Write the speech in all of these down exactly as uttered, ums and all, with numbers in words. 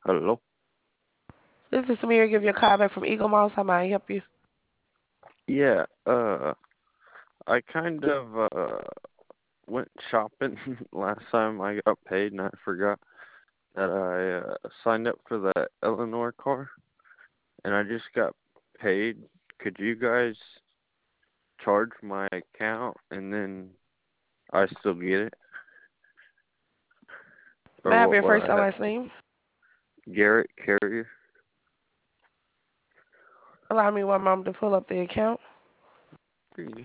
Hello? This is Samira. Give you a call back from Eagle Mouse. How may I help you? Yeah, uh, I kind of, uh, went shopping last time I got paid and I forgot that I, uh, signed up for that Eleanor car and I just got paid. Could you guys charge my account and then I still get it? May I Or have what your would first I and have last to? name? Garrett Carrier? Allow me one moment to pull up the account. Please.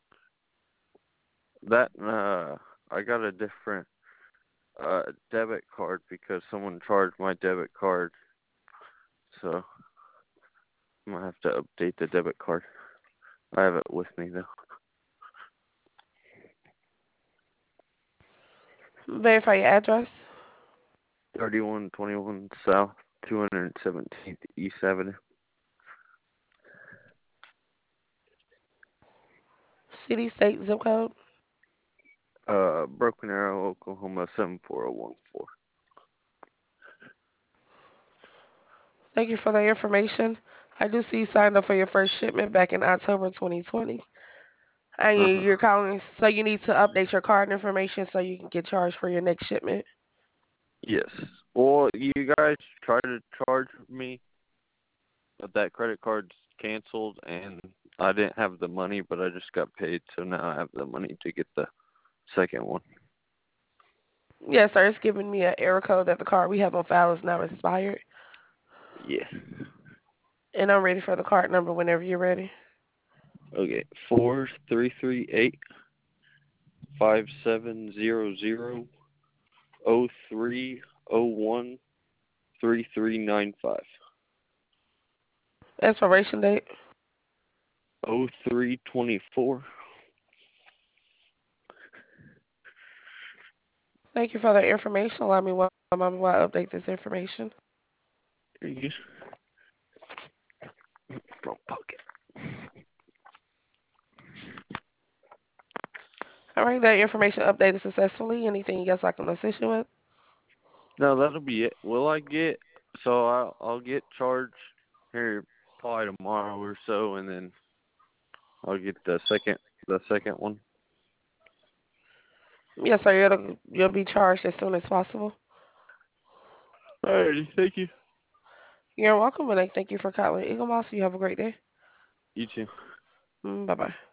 That, uh, I got a different, uh, debit card because someone charged my debit card. So I'm gonna have to update the debit card. I have it with me though. Verify your address. thirty-one twenty-one South, two hundred seventeenth East Avenue. City, state, zip code. Uh, Broken Arrow, Oklahoma seven four zero one four. Thank you for the information. I do see you signed up for your first shipment back in October twenty twenty. And you- Uh huh. you're calling, so you need to update your card information so you can get charged for your next shipment. Yes. Well, you guys tried to charge me, but that credit card's canceled, and I didn't have the money, but I just got paid, so now I have the money to get the second one. Yes, sir. It's giving me an error code that the card we have on file is now expired. Yeah. And I'm ready for the card number whenever you're ready. Okay. Four three three eight five seven zero zero oh three oh one three three nine five. Expiration date. Oh three twenty four. Thank you for the information. Allow me one moment while I update this information. There you go. Front pocket. All right, that information updated successfully. Anything else I can assist you with? No, that'll be it. Will I get so I'll I'll get charged here probably tomorrow or so, and then I'll get the second the second one. Yes, sir. You'll, you'll be charged as soon as possible. Alrighty, thank you. You're welcome, and I thank you for calling Eagle Moss. You have a great day. You too. Mm, bye bye.